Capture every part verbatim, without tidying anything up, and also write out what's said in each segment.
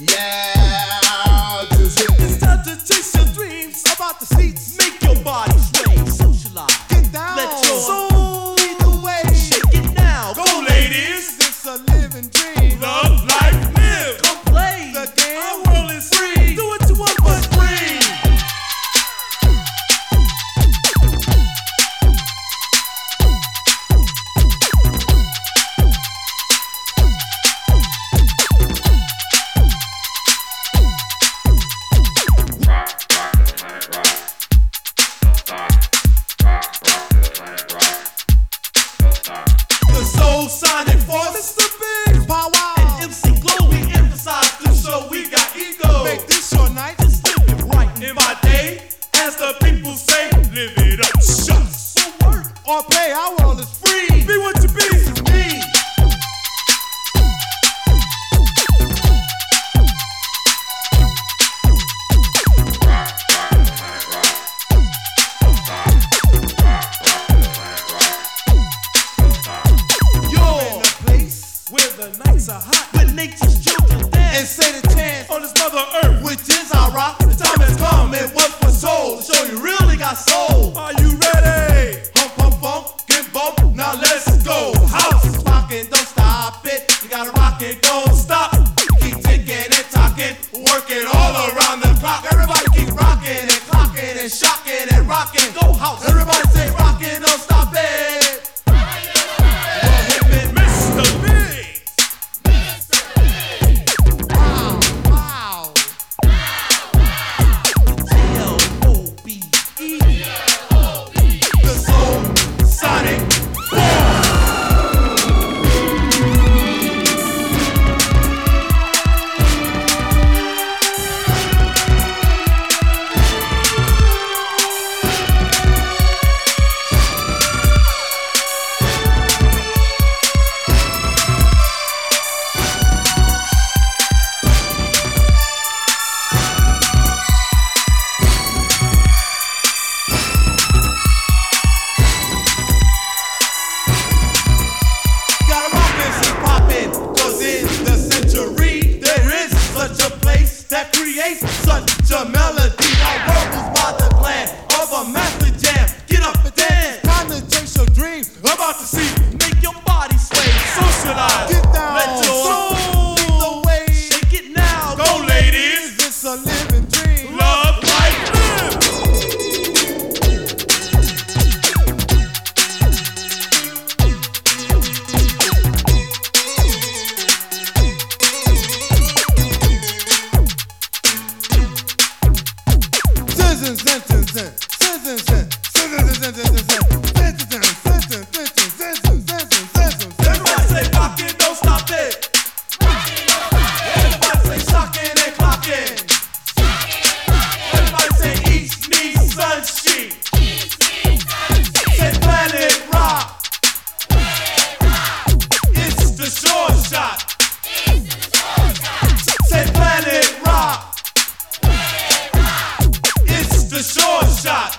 Yeah, just hit It's time to chase your dreams. about the seats. Make your body sway. Socialize. Get down. Let your soul lead the way. Shake it now. Go, ladies. It's a living dream. Love, life, live. Come play. The game. Our world is free. Do what you want, but free. The Soul Sonic Force. It's the big power. And M C Glow, we emphasize this show. We got ego. Make this your night. Just live it right in my day. As the people say, live it up. Shucks. So work Or play. Our world is free. Be what you be. Me. You're In a place where the nights are hot, where nature's children and dance say the chance, on this mother earth. which is our rock. The time has come and what for soul. Show you really got soul. Are you ready? Hump, hump, bump, get bump. Now let's go. House is rocking, don't stop it. You gotta rock it, don't stop. Keep ticking and talking, working all around the clock. Everybody keep rocking and clocking and shocking and rocking. Go house. Everybody say rocking, don't stop it. Mister Big. Wow, wow. L O B E. The Soul Sonic Gotta rock this and poppin', 'cause in the century there is such a place that creates such a melody. Our world was by the plan of a master jam. Get up and dance, time to chase your dream. About to see, Make your body sway. Socialize. get down, Let your soul lead the way. shake it now. Go, ladies, it's a living dream. Love, life, live. Citizens, citizens, citizens, citizens, citizens, citizens. Everybody say rock it, don't stop it. Everybody say shocking and clocking. Everybody say east, meets, sun, sheet. Say planet rock. It's the short shot. Say planet rock. It's the short shot.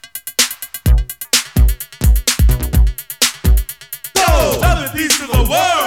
Go! Tell the peace to the world.